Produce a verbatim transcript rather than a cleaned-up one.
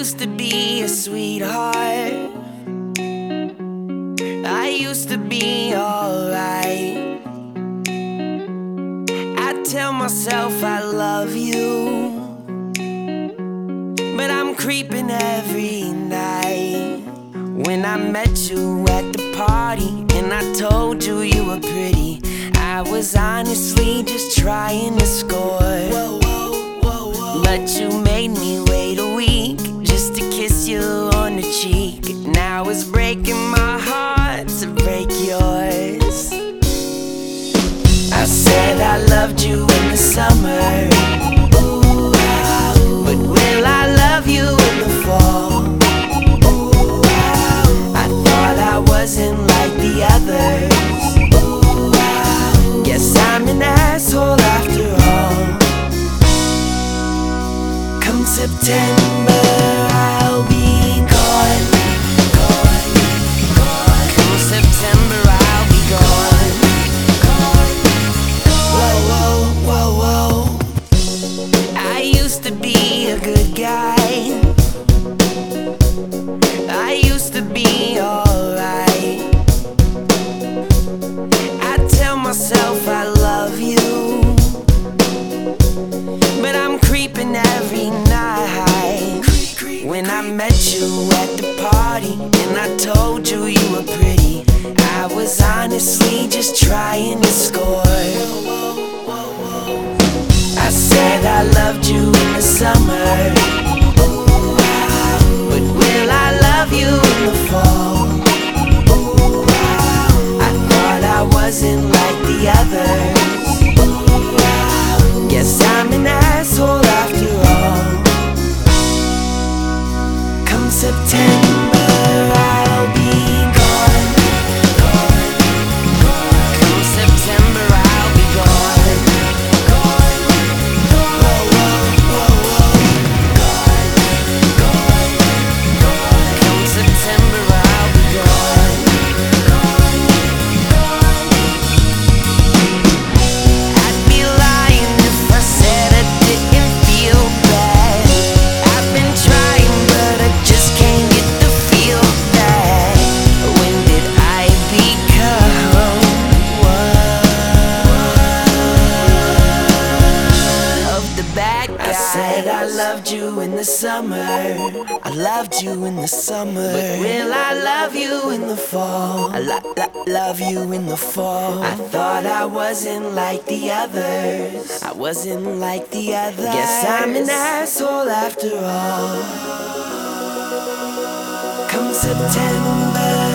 used to be a sweetheart. I used to be alright. I tell myself I love you, but I'm creeping every night. When I met you at the party and I told you you were pretty, I was honestly just trying to score. Whoa, whoa, whoa, whoa. But you made me wait a week just to kiss you on the cheek. Now it's breaking my heart to break yours. I said I loved you in the summer, ooh, wow. But will I love you in the fall? Ooh, wow. I thought I wasn't like the others. Ooh, wow. Guess I'm an asshole after all. Come September, I'll be gone. Come September, I'll be gone. I used to be a good guy. I used to be alright. I tell myself I love you, but I'm creeping every night. When I met you at the party and I told you you were pretty, I was honestly just trying to score. I said I loved you in the summer, ooh, wow. But will I love you in the fall? Ooh, wow. I thought I wasn't like the others. Ooh, wow. Guess I'm an asshole after all. Come September, I'll be gone. Come September, I'll be gone. I loved you in the summer, I loved you in the summer. But will I love you in the fall? I lo lo love you in the fall. I thought I wasn't like the others. I wasn't like the others. Guess I'm an asshole after all. Come September,